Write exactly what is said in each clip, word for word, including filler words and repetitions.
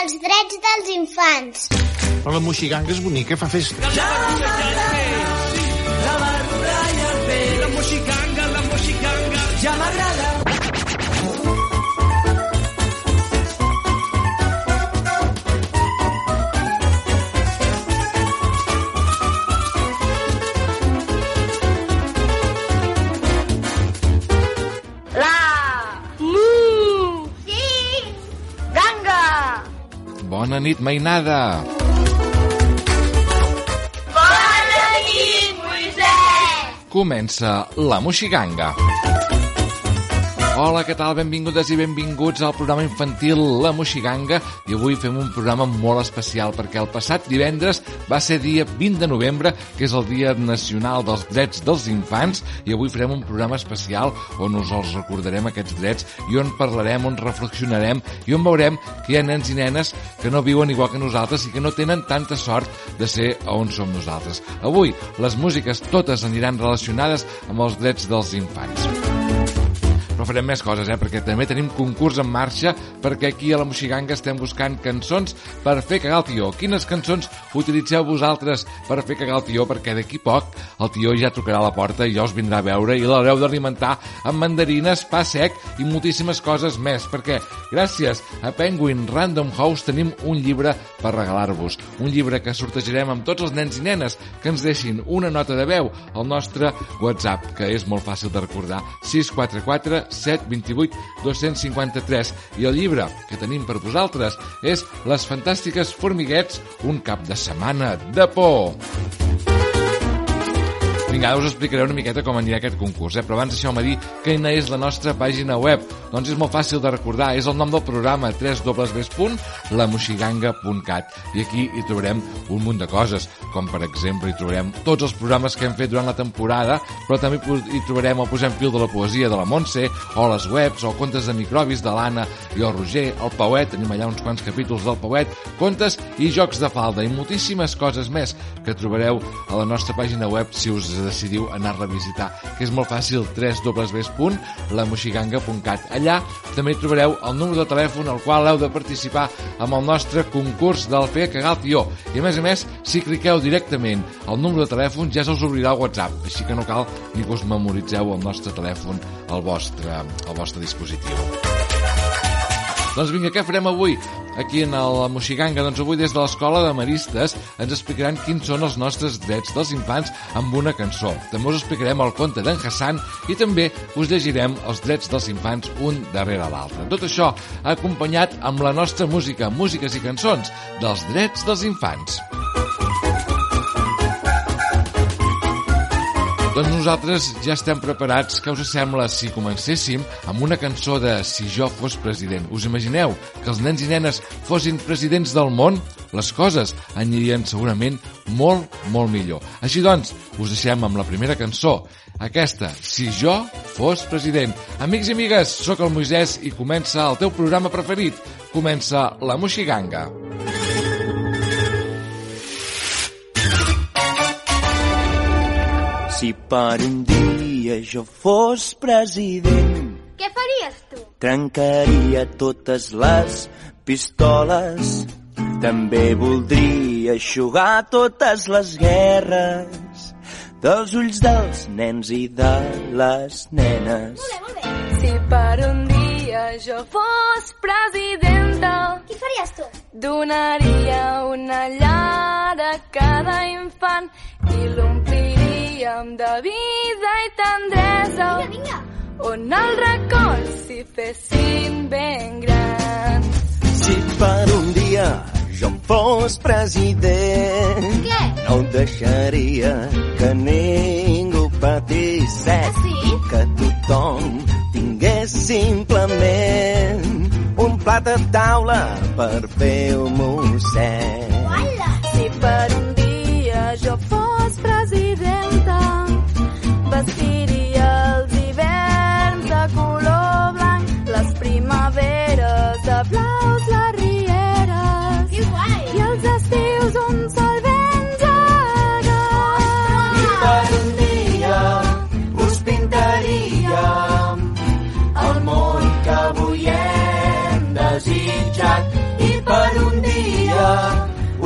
dels drets dels infants. Però la moixiganga és bonica, fa festa. La barruda ja el té, la moixiganga, la moixiganga, ja m'agrada. Bona nit, mainada! Bona nit, Moisès! Comença la moixiganga. Hola, què tal? Benvingudes i benvinguts al programa infantil La Moixiganga. I avui fem un programa molt especial perquè el passat divendres va ser dia vint de novembre, que és el Dia Nacional dels Drets dels Infants, i avui farem un programa especial on us els recordarem aquests drets i on parlarem, on reflexionarem i on veurem que hi ha nens i nenes que no viuen igual que nosaltres i que no tenen tanta sort de ser on som nosaltres. Avui les músiques totes aniran relacionades amb els drets dels infants. Però farem més coses, eh? Perquè també tenim concurs en marxa, perquè aquí a la Moixiganga estem buscant cançons per fer cagar el tió. Quines cançons utilitzeu vosaltres per fer cagar el tió? Perquè d'aquí poc el tió ja trucarà a la porta i ja us vindrà a veure i l'haureu d'alimentar amb mandarines, pa sec i moltíssimes coses més. Perquè gràcies a Penguin Random House tenim un llibre per regalar-vos. Un llibre que sortejarem amb tots els nens i nenes que ens deixin una nota de veu al nostre WhatsApp, que és molt fàcil de recordar, sis quatre quatre set dos vuit dos cinc tres, i el llibre que tenim per vosaltres és Les fantàstiques formiguets, un cap de setmana de por. Vinga, ara us explicaré una miqueta com anirà aquest concurs, eh? Però abans deixeu-me dir quina és la nostra pàgina web. Doncs és molt fàcil de recordar, és el nom del programa, w w w punt la moixiganga punt cat, i aquí hi trobarem un munt de coses, com per exemple hi trobarem tots els programes que hem fet durant la temporada, però també hi trobarem el Posem fil de la poesia de la Montse, o les webs, o contes de microbis de l'Anna i el Roger, el Pauet, tenim allà uns quants capítols del Pauet, contes i jocs de falda, i moltíssimes coses més que trobareu a la nostra pàgina web si us decidiu anar-la a visitar, que és molt fàcil, w w w punt la moixiganga punt cat. Allà també hi trobareu el número de telèfon al qual heu de participar amb el nostre concurs del Fer cagar el tió. I a més a més, si cliqueu directament al número de telèfon ja se us obrirà el WhatsApp, així que no cal ni que us memoritzeu el nostre telèfon al vostre, al vostre dispositiu. Doncs vinga, què farem avui? Aquí en la Moixiganga, doncs avui des de l'Escola de Maristes ens explicaran quins són els nostres drets dels infants amb una cançó. També us explicarem el conte d'en Hassan i també us llegirem els drets dels infants un darrere l'altre. Tot això acompanyat amb la nostra música, músiques i cançons dels drets dels infants. Doncs nosaltres ja estem preparats. Què us sembla si comencéssim amb una cançó de Si jo fos president? Us imagineu que els nens i nenes fossin presidents del món? Les coses anirien segurament molt, molt millor. Així doncs, us deixem amb la primera cançó, aquesta, Si jo fos president. Amics i amigues, sóc el Moisès i comença el teu programa preferit. Comença la Moixiganga. Si per un dia jo fos president, Què faries tu? trencaria totes les pistoles. També voldria eixugar totes les guerres dels ulls dels nens i de les nenes. Molt bé, molt bé. Si per un dia jo fos presidenta, Què faries tu? donaria una llar a cada infant i l'ompliríem de vida i tendresa, Vinga, vinga. on els records s'hi fessin ben grans. Si per un dia jo fos president, Què? no deixaria que ningú patís, Ah, sí? que tothom tingués simplement un plat de taula per fer un mosset. Uala! Si per un dia jo fos presidenta, vestiria els hiverns de color blanc, les primaveres de blaus, les rieres Que guai! i els estius un sol ben I gegant. per un dia us pintaria el món que avui hem desitjat. I per un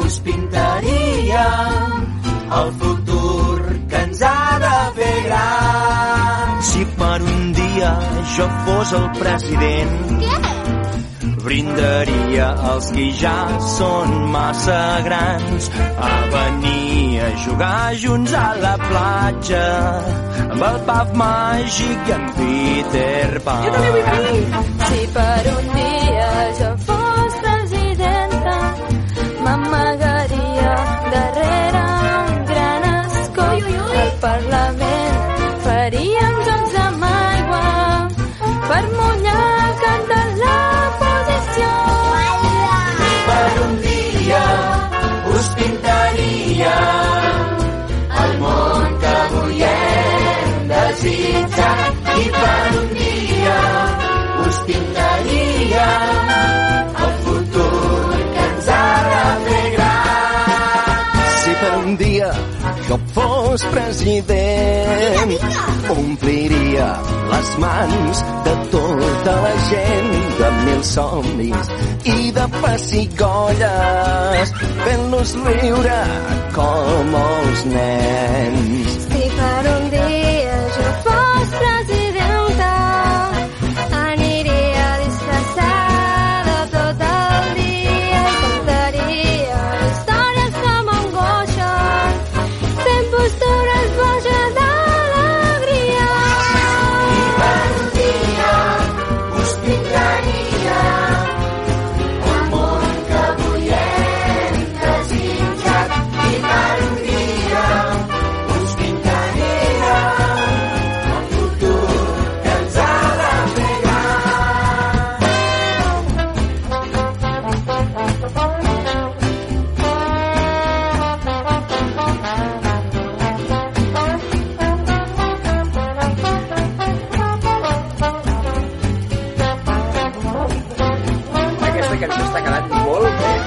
us pintaria el futur que ens ha de fer grans. Si per un dia jo fos el president, brindaria als qui ja són massa grans a venir a jugar junts a la platja amb el Puff Màgic i en Peter Pan. Jo també vull venir. Si per un dia jo fos presidenta, m'amagaria darrere un gran escó. Al Parlament faríem jocs amb aigua per mullar el cap de l'oposició. I per un dia us pintaria el món que avui hem desitjat. I per un dia us pintaria el futur que ens ha de fer grans. Si per un dia jo fos president, ompliria les mans de tota la gent de mil somnis i de pessigolles, fent-los riure com els nens. Si per un dia jo fos presidenta, aniria disfressada tot el dia i contaria històries que m'angoixen, fent postures boges d'alegria. I per un dia us pintaria el món que avui hem desitjat. I per un dia us pintaria el futur que ens ha de fer grans. Aquesta cançó està quedant molt bé.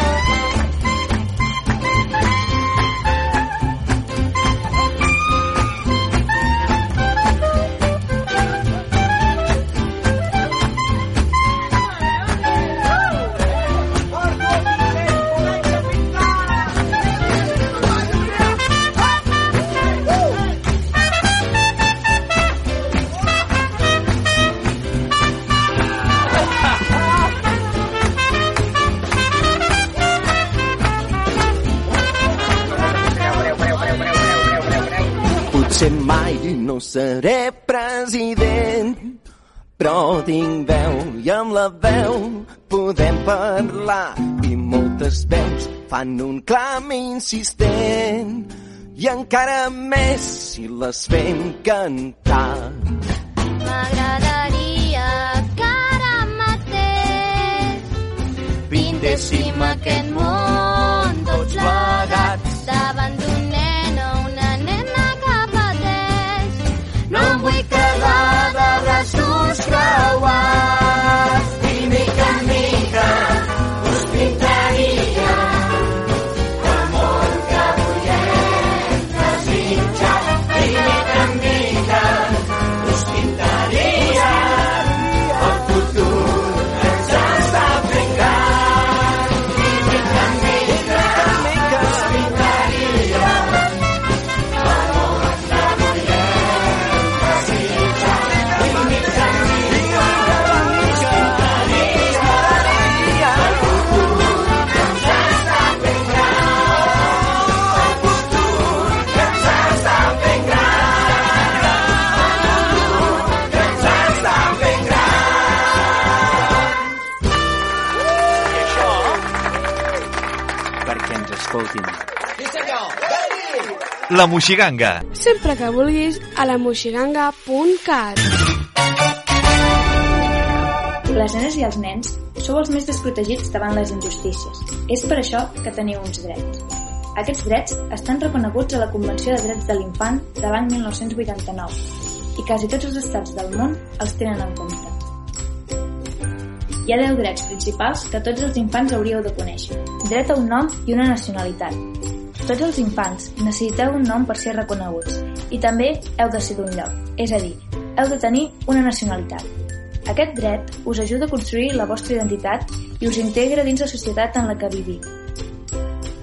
Potser mai no seré president, però tinc veu i amb la veu podem parlar i moltes veus fan un clam insistent i encara més si les fem cantar. M'agradaria que ara mateix pintéssim aquest món tots plegats davant d'un nen o una nena que pateix. No em vull quedar de braços creuats. I mica en mica us pintaria el món que avui hem desitjat. I mica en mica us pintaria el futur que ens està fent gran. I mica en mica us pintaria el món que avui hem desitjat. I mica en mica us pintaria el futur que ens està fent gran. El futur que ens està fent gran. El futur que ens està fent gran. I això perquè ens escoltin. La Moixiganga. Sempre que vulguis a la moixiganga punt cat. Les nenes i els nens sou els més desprotegits davant les injustícies. És per això que teniu uns drets. Aquests drets estan reconeguts a la Convenció de Drets de l'Infant de l'any mil nou-cents vuitanta-nou i quasi tots els estats del món els tenen en compte. Hi ha deu drets principals que tots els infants hauríeu de conèixer. Dret a un nom i una nacionalitat. Tots els infants necessiteu un nom per ser reconeguts i també heu de ser d'un lloc, és a dir, heu de tenir una nacionalitat. Aquest dret us ajuda a construir la vostra identitat i us integra dins la societat en la que viviu.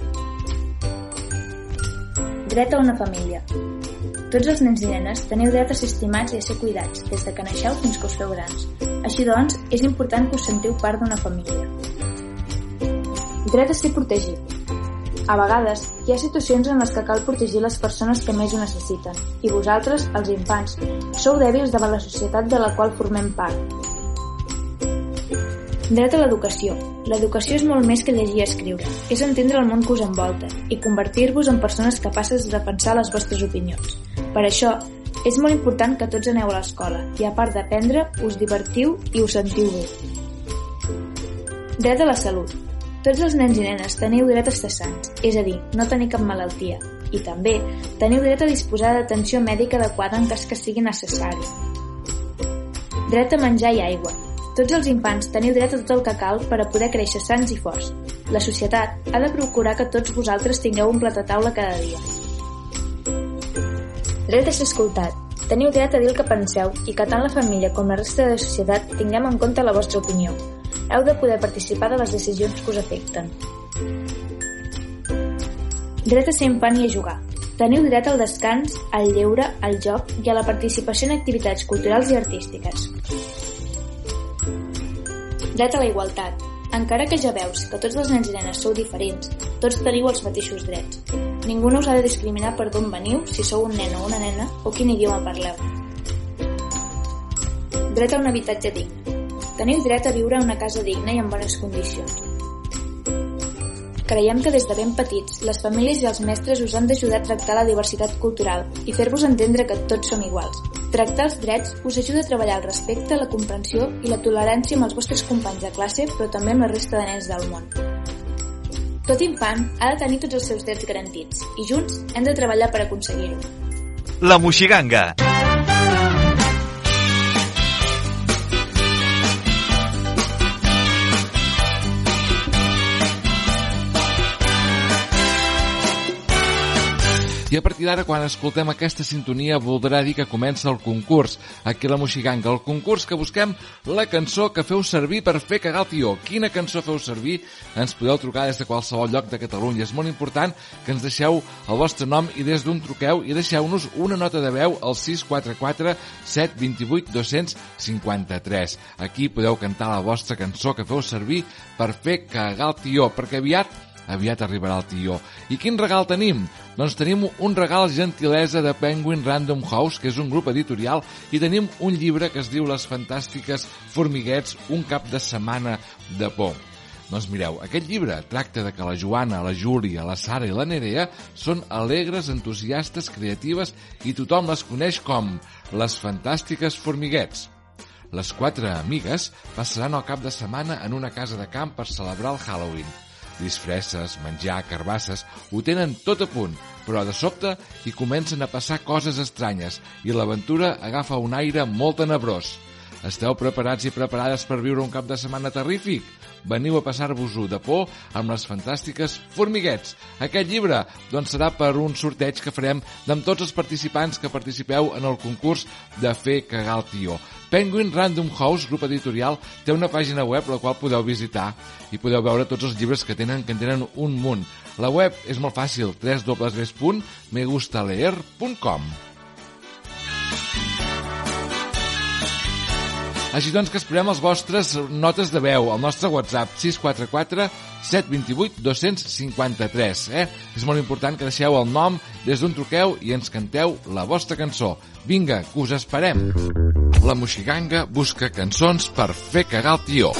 Dret a una família. Tots els nens i nenes teniu dret a ser estimats i a ser cuidats, des de que naixeu fins que us feu grans. Així doncs, és important que us sentiu part d'una família. Dret a ser protegit. A vegades, hi ha situacions en les que cal protegir les persones que més ho necessiten, i vosaltres, els infants, sou dèbils davant la societat de la qual formem part. Dret a l'educació. L'educació és molt més que llegir i escriure. És entendre el món que us envolta i convertir-vos en persones capaces de defensar les vostres opinions. Per això, és molt important que tots aneu a l'escola i, a part d'aprendre, us divertiu i us sentiu bé. Dret a la salut. Tots els nens i nenes teniu dret a estar sants, és a dir, no tenir cap malaltia. I també teniu dret a disposar d'atenció mèdica adequada en cas que sigui necessari. Dret a menjar i aigua. Tots els infants teniu dret a tot el que cal per a poder créixer sants i forts. La societat ha de procurar que tots vosaltres tingueu un plat a taula cada dia. Dret a ser escoltat. Teniu dret a dir el que penseu i que tant la família com la resta de la societat tinguem en compte la vostra opinió. Heu de poder participar de les decisions que us afecten. Dret a ser infant i a jugar. Teniu dret al descans, al lleure, al joc i a la participació en activitats culturals i artístiques. Dret a la igualtat. Encara que ja veus que tots els nens i nenes sou diferents, tots teniu els mateixos drets. Ningú no us ha de discriminar per d'on veniu, si sou un nen o una nena, o quin idioma parleu. Dret a un habitatge digne. Teniu dret a viure en una casa digna i en bones condicions. Creiem que des de ben petits, les famílies i els mestres us han d'ajudar a tractar la diversitat cultural i fer-vos entendre que tots som iguals. Tractar els drets us ajuda a treballar el respecte, la comprensió i la tolerància amb els vostres companys de classe, però també amb la resta de nens del món. Tot infant ha de tenir tots els seus drets garantits i junts hem de treballar per aconseguir-ho. La Moixiganga. I a partir d'ara, quan escoltem aquesta sintonia, voldrà dir que comença el concurs. Aquí a la Moixiganga, el concurs que busquem la cançó que feu servir per fer cagar el tió. Quina cançó feu servir? Ens podeu trucar des de qualsevol lloc de Catalunya. És molt important que ens deixeu el vostre nom i des d'on truqueu i deixeu-nos una nota de veu al sis quatre quatre set dos vuit dos cinc tres. Aquí podeu cantar la vostra cançó que feu servir per fer cagar el tió, perquè aviat aviat arribarà el tió. I quin regal tenim? Doncs tenim un regal gentilesa de Penguin Random House, que és un grup editorial, i tenim un llibre que es diu Les fantàstiques formiguets, un cap de setmana de por. Doncs mireu, aquest llibre tracta de que la Joana, la Júlia, la Sara i la Nerea són alegres, entusiastes, creatives i tothom les coneix com les fantàstiques formiguets. Les quatre amigues passaran el cap de setmana en una casa de camp per celebrar el Halloween. Disfresses, menjar, carbasses, ho tenen tot a punt, però de sobte hi comencen a passar coses estranyes i l'aventura agafa un aire molt tenebrós. Esteu preparats i preparades per viure un cap de setmana terrífic? Veniu a passar-vos-ho de por amb les fantàstiques formiguets. Aquest llibre doncs serà per un sorteig que farem d'amb tots els participants que participeu en el concurs de fer cagar el tió. Penguin Random House, grup editorial, té una pàgina web la qual podeu visitar i podeu veure tots els llibres que tenen, que en tenen un munt. La web és molt fàcil, w w w punt me gusta leer punt com. Així doncs que esperem les vostres notes de veu al nostre WhatsApp sis quatre quatre set dos vuit dos cinc tres. Eh? És molt important que deixeu el nom des d'on truqueu i ens canteu la vostra cançó. Vinga, que us esperem. La Moixiganga busca cançons per fer cagar el tió.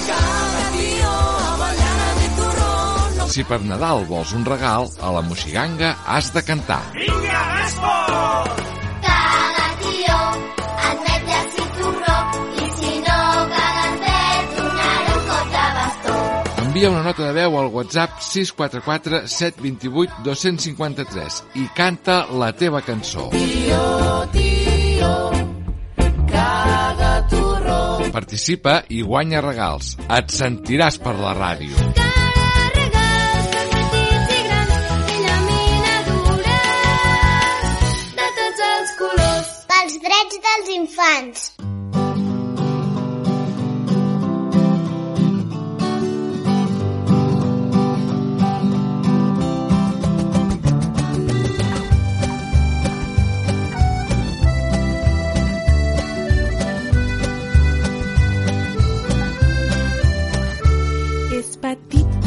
Si per Nadal vols un regal, a la Moixiganga has de cantar. Vinga, esport! Caga, tio, admet el cinturó, i si no cagues bé, donaré un cop de bastó. Envia una nota de veu al WhatsApp sis quatre quatre set dos vuit dos cinc tres i canta la teva cançó. Tio, tio, caga turró. Participa i guanya regals. Et sentiràs per la ràdio. Pels drets dels infants.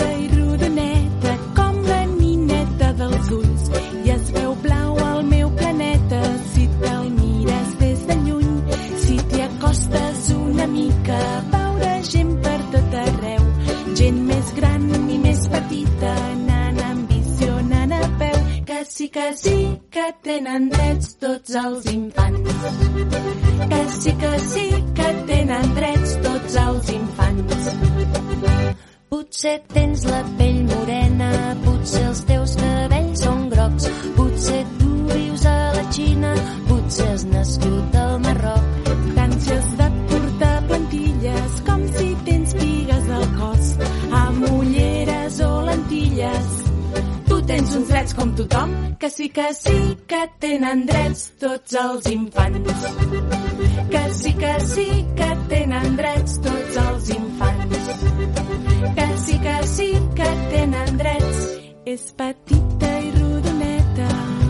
petita i rodoneta com la nineta dels ulls i es veu blau al meu planeta si te'l mires des de lluny. Si t'hi acostes una mica veure gent per tot arreu, gent més gran i més petita anant amb bici o anant a peu. Que sí, que sí, que tenen drets tots els infants. Que sí, que sí, que tenen drets tots els infants. Potser tens la pell morena, potser els teus cabells són grocs, potser tu vius a la Xina, potser has nascut al Marroc. Tant si has de portar plantilles com si tens pigues al cos, amb ulleres o lentilles. Tu tens uns drets com tothom, que sí, que sí, que tenen drets tots els infants. Que sí, que sí, que tenen drets tots els infants. Que sí, que sí, que tenen drets. És petita i rodoneta.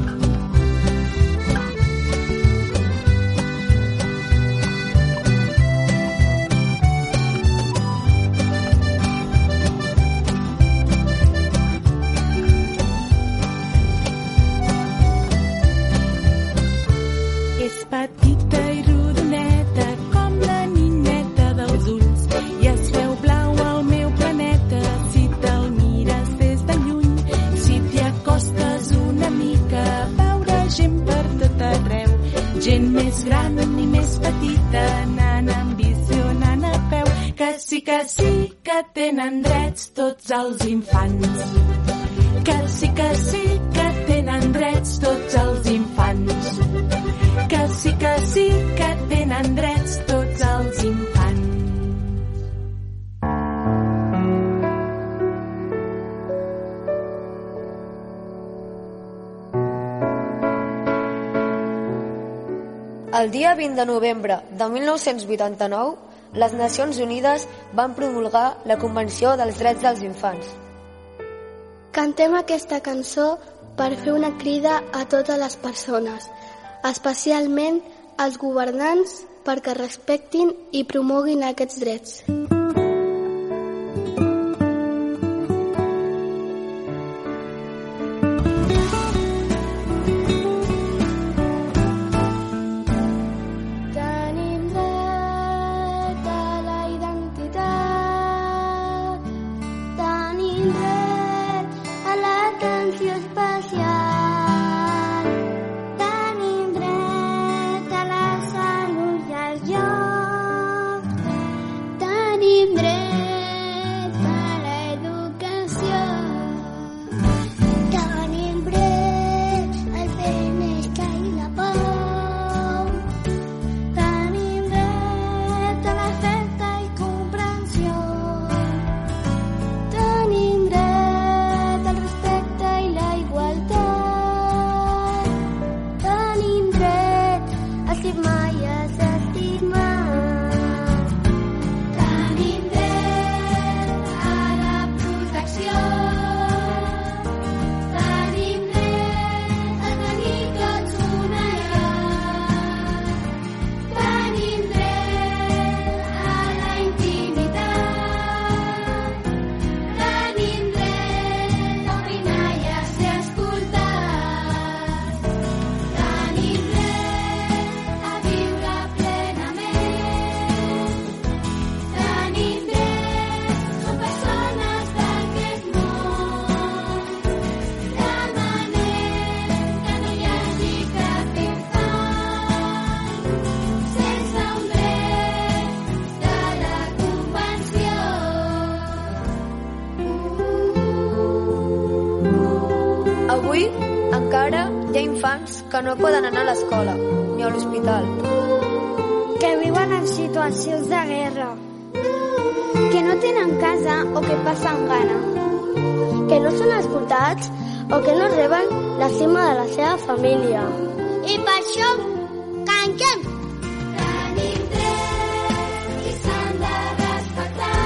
És petita i rodoneta com la nineta dels ulls i es veu blau al meu planeta si te'l mires des de lluny. Si t'hi acostes una mica veure gent per tot arreu, gent més gran i més petita anant amb bici o anant a peu. Que sí, que sí, que tenen drets tots els infants. Que sí, que sí, que tenen drets tots els infants. Que sí, que sí, que tenen drets tots els infants. El dia vint de novembre de mil nou-cents vuitanta-nou, les Nacions Unides van promulgar la Convenció dels Drets dels Infants. Cantem aquesta cançó per fer una crida a totes les persones, especialment als governants, perquè respectin i promoguin aquests drets. Tenim dret a la identitat, tenim dret a l'atenció especial. Tenim dret a l'educació, tenim dret al benestar i la pau, tenim dret a l'afecte i comprensió, tenim dret al respecte i la igualtat, tenim dret a ser mai has estimat. Avui encara hi ha infants que no poden anar a l'escola ni a l'hospital. Que viuen en situacions de guerra. Que no tenen casa o que passen gana. Que no són escoltats o que no reben l'estima de la seva família. I per això cantem. Tenim drets i s'han de respectar.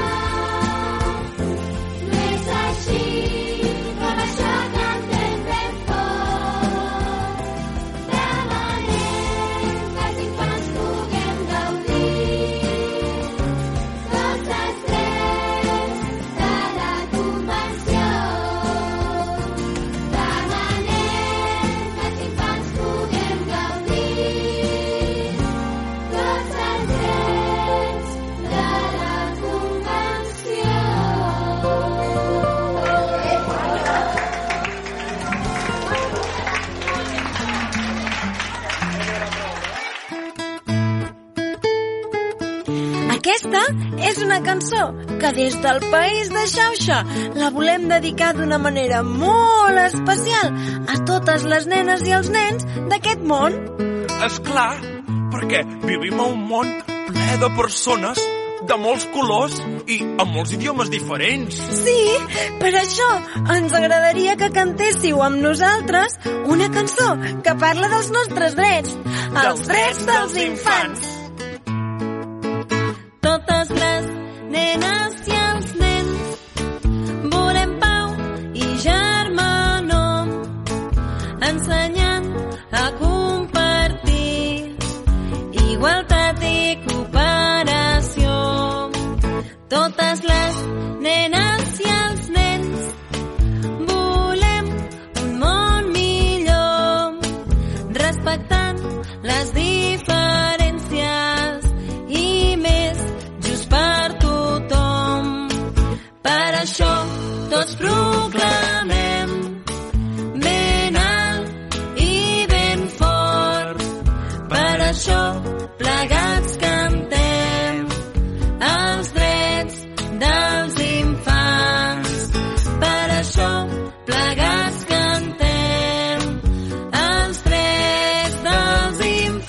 No és així, per això cantem ben fort. Demanem que els infants puguem gaudir tots els drets de la convenció. és una cançó que des del País de Xauxa la volem dedicar d'una manera molt especial a totes les nenes i els nens d'aquest món. És clar, perquè vivim a un món ple de persones de molts colors i amb molts idiomes diferents. Sí, per això ens agradaria que cantéssiu amb nosaltres una cançó que parla dels nostres drets, els drets dels infants. Totes les nenes i els nens volem pau i germanor, ensenyant a compartir igualtat i cooperació. Totes les nenes i els nens volem un món millor, respectant les diferències i més just per tothom. Per això tots proclamem ben alt i ben fort. Per això plegats cantem els drets dels infants. Per això plegats cantem els drets dels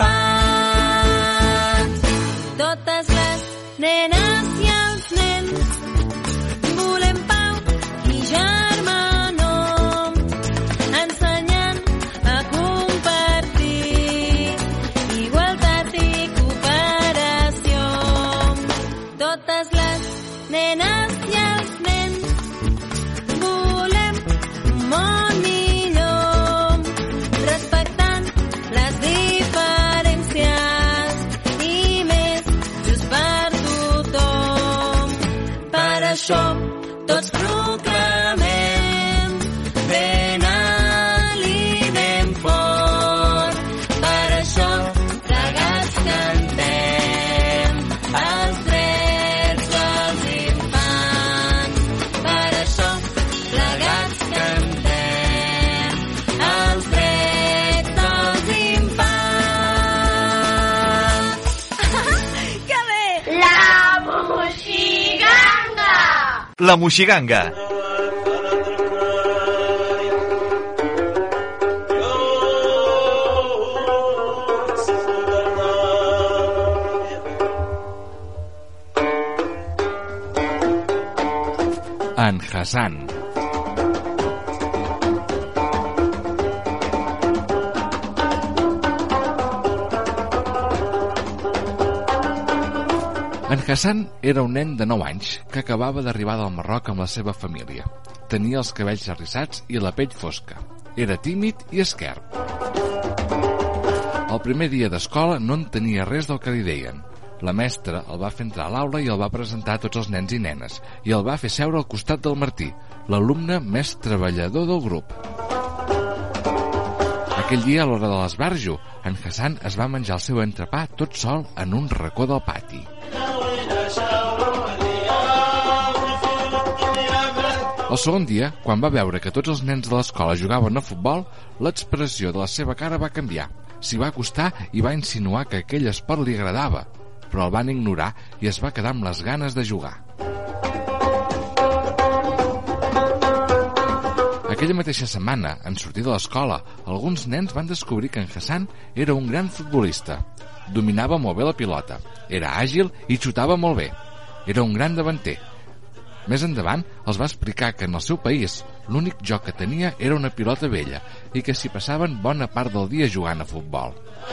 infants. Totes les nenes i els nens volem pau i germanor, ensenyant a compartir igualtat i cooperació. Totes les nenes i els nens volem un món millor, respectant les diferències i més just per tothom. Per això tots proclamem ben alt i ben fort. Per això plegats cantem els drets dels infants. Per això plegats cantem els drets dels infants. Que bé! La Moixiganga! La Moixiganga. En Hassan. En Hassan era un nen de nou anys que acabava d'arribar del Marroc amb la seva família. Tenia els cabells arrissats i la pell fosca. Era tímid i esquerp. El primer dia d'escola no entenia res del que li deien. La mestra el va fer entrar a l'aula i el va presentar a tots els nens i nenes i el va fer seure al costat del Martí, l'alumne més treballador del grup. Aquell dia, a l'hora de l'esbarjo, en Hassan es va menjar el seu entrepà tot sol en un racó del pati. El segon dia, quan va veure que tots els nens de l'escola jugaven a futbol, l'expressió de la seva cara va canviar. S'hi va acostar i va insinuar que aquell esport li agradava, però el van ignorar i es va quedar amb les ganes de jugar. Aquella mateixa setmana, en sortir de l'escola, alguns nens van descobrir que en Hassan era un gran futbolista. Dominava molt bé la pilota, era àgil i xutava molt bé. Era un gran davanter. Més endavant els va explicar que en el seu país l'únic joc que tenia era una pilota vella i que s'hi passaven bona part del dia jugant a futbol.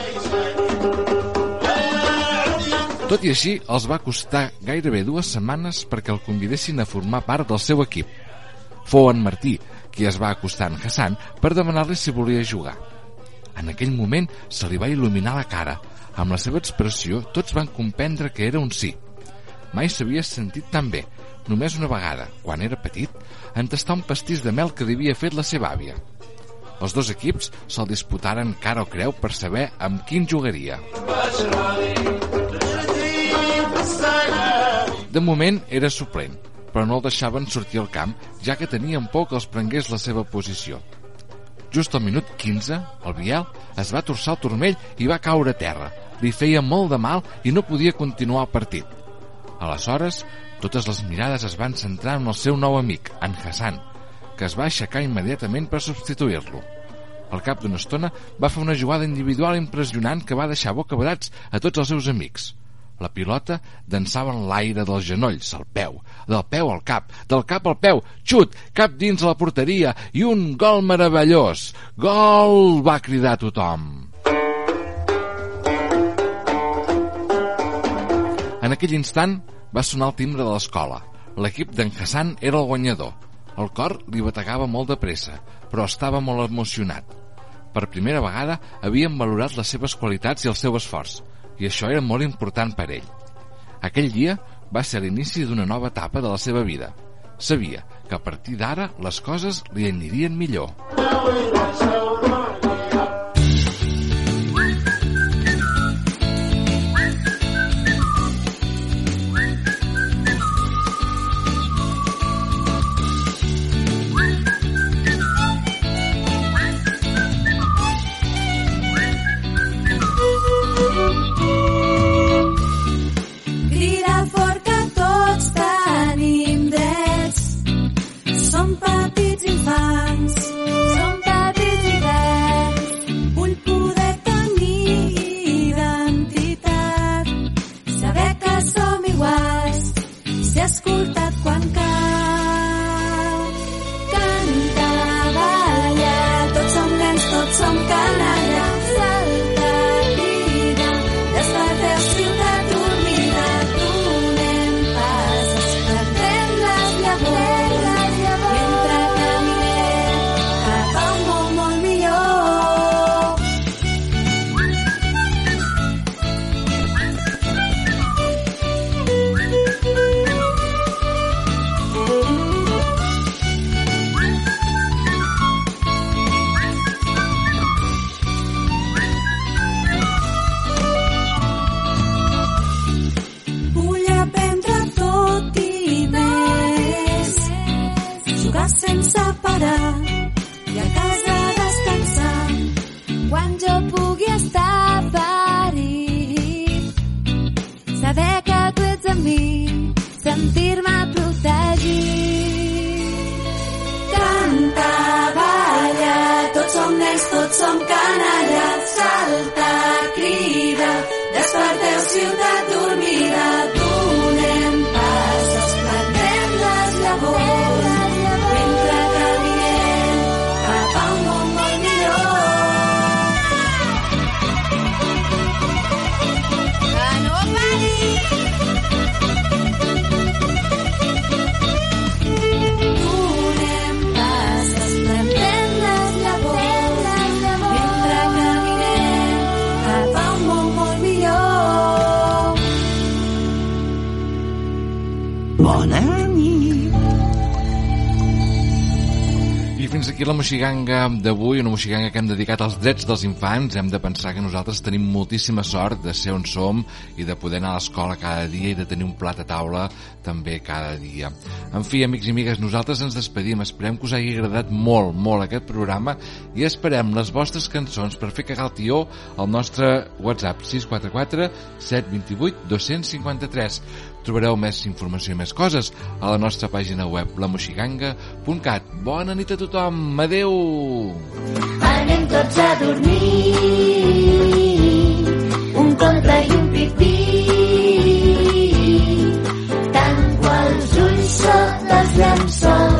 Tot i així, els va costar gairebé dues setmanes perquè el convidessin a formar part del seu equip. Fou en Martí qui es va acostar a en Hassan per demanar-li si volia jugar. En aquell moment se li va il·luminar la cara. Amb la seva expressió tots van comprendre que era un sí. Mai s'havia sentit tan bé. Només una vegada, quan era petit, en tastar un pastís de mel que li havia fet la seva àvia. Els dos equips se'l disputaren cara o creu per saber amb quin jugaria. De moment era suplent, però no el deixaven sortir al camp, ja que tenien por que els prengués la seva posició. Just al minut quinze, el Biel es va torçar el turmell i va caure a terra. Li feia molt de mal i no podia continuar el partit. Aleshores, totes les mirades es van centrar en el seu nou amic, en Hassan, que es va aixecar immediatament per substituir-lo. Al cap d'una estona va fer una jugada individual impressionant que va deixar bocabadats a tots els seus amics. La pilota dansava en l'aire dels genolls al peu, del peu al cap, del cap al peu, xut, cap dins la porteria i un gol meravellós. Gol! Va cridar tothom. En aquell instant va sonar el timbre de l'escola. L'equip d'en Hassan era el guanyador. El cor li bategava molt de pressa, però estava molt emocionat. Per primera vegada havien valorat les seves qualitats i el seu esforç, i això era molt important per ell. Aquell dia va ser l'inici d'una nova etapa de la seva vida. Sabia que a partir d'ara les coses li anirien millor. La moixiganga d'avui, una moixiganga que hem dedicat als drets dels infants. Hem de pensar que nosaltres tenim moltíssima sort de ser on som i de poder anar a l'escola cada dia i de tenir un plat a taula també cada dia. En fi, amics i amigues, nosaltres ens despedim. Esperem que us hagi agradat molt, molt aquest programa i esperem les vostres cançons per fer cagar el tió al nostre WhatsApp sis quatre quatre set dos vuit dos cinc tres. Trobareu més informació i més coses a la nostra pàgina web, la moixiganga punt cat. Bona nit a tothom, adeu! Anem tots a dormir, un conte i un pipí. Tanco els ulls sota els llençols.